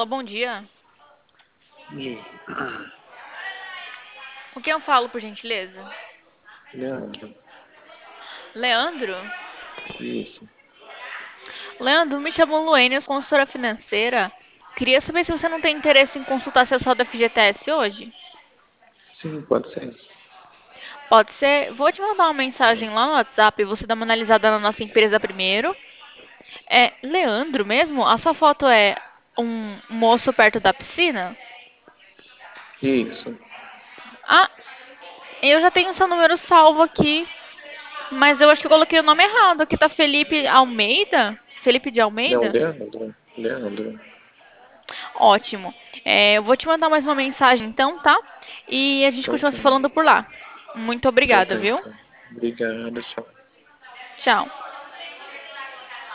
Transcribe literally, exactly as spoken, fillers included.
Olá, bom dia. E Com quem eu falo, por gentileza? Leandro, Leandro? isso. Leandro, me chamo Luênia, eu sou consultora financeira. Queria saber se você não tem interesse em consultar seu saldo F G T S hoje. Sim, pode ser. Pode ser. Vou te mandar uma mensagem lá no WhatsApp e você dá uma analisada na nossa empresa primeiro. É Leandro mesmo? A sua foto é um moço perto da piscina? Isso. Ah, eu já tenho seu número salvo aqui, mas eu acho que eu coloquei o nome errado. Aqui tá Felipe Almeida? Felipe de Não, Almeida? Leandro. Leandro. Ótimo. É, eu vou te mandar mais uma mensagem então, tá? E a gente Tá continua ok. se falando por lá. Muito Tá obrigada, ok, viu? então. Obrigado, tchau. Tchau.